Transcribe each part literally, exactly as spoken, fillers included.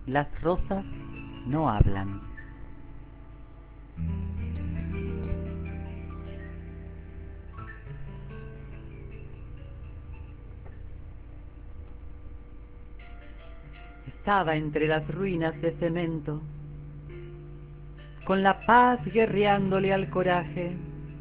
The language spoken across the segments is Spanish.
Las rosas no hablan. Estaba entre las ruinas de cemento, con la paz guerreándole al coraje.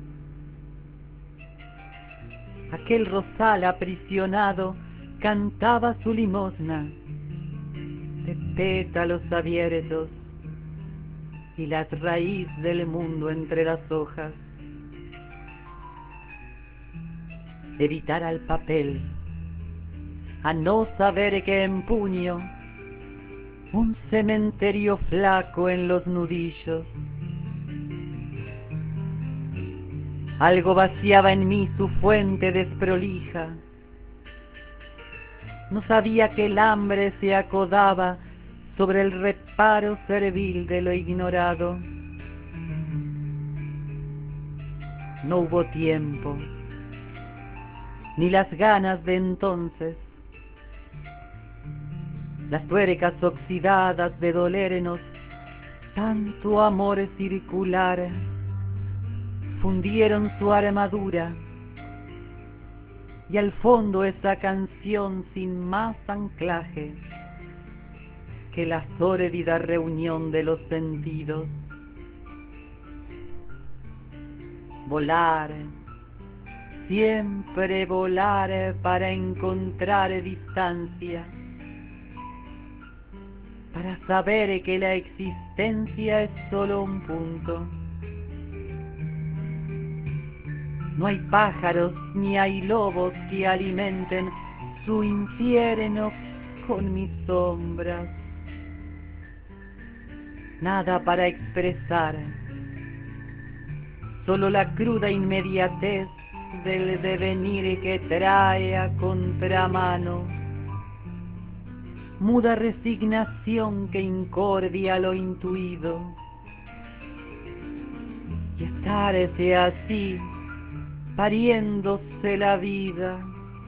Aquel rosal aprisionado cantaba su limosna de pétalos abiertos y la raíz del mundo entre las hojas. Evitar al papel, a no saber que empuño un cementerio flaco en los nudillos. Algo vaciaba en mí su fuente desprolija. No sabía que el hambre se acodaba sobre el reparo servil de lo ignorado. No hubo tiempo, ni las ganas de entonces. Las tuercas oxidadas de dolernos tanto amor circular fundieron su armadura, y al fondo esa canción sin más anclaje que la sórdida reunión de los sentidos. Volar, siempre volar para encontrar distancia, para saber que la existencia es solo un punto. No hay pájaros ni hay lobos que alimenten su infierno con mis sombras. Nada para expresar, solo la cruda inmediatez del devenir que trae a contramano, muda resignación que incordia lo intuido. Y estarse así, pariéndose la vida.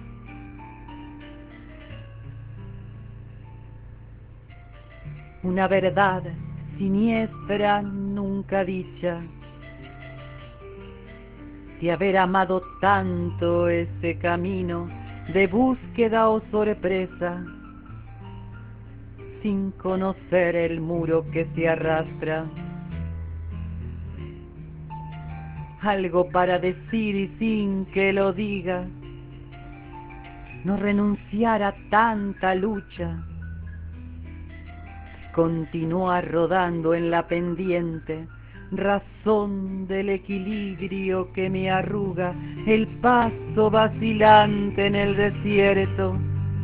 Una verdad siniestra nunca dicha, de haber amado tanto ese camino de búsqueda o sorpresa, sin conocer el muro que se arrastra. Algo para decir y sin que lo diga, no renunciar a tanta lucha, continúa rodando en la pendiente, razón del equilibrio que me arruga el paso vacilante en el desierto.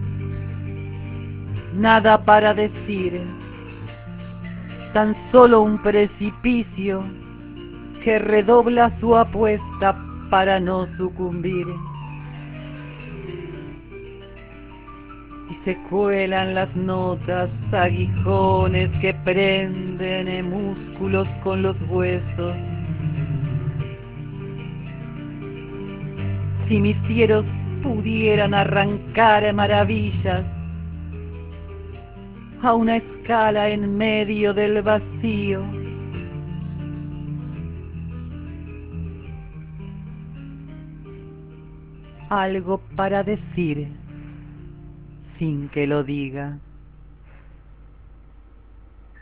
Nada para decir, tan solo un precipicio que redobla su apuesta para no sucumbir. Y se cuelan las notas, aguijones que prenden en músculos con los huesos. Si mis fieros pudieran arrancar maravillas a una escala en medio del vacío, algo para decir sin que lo diga.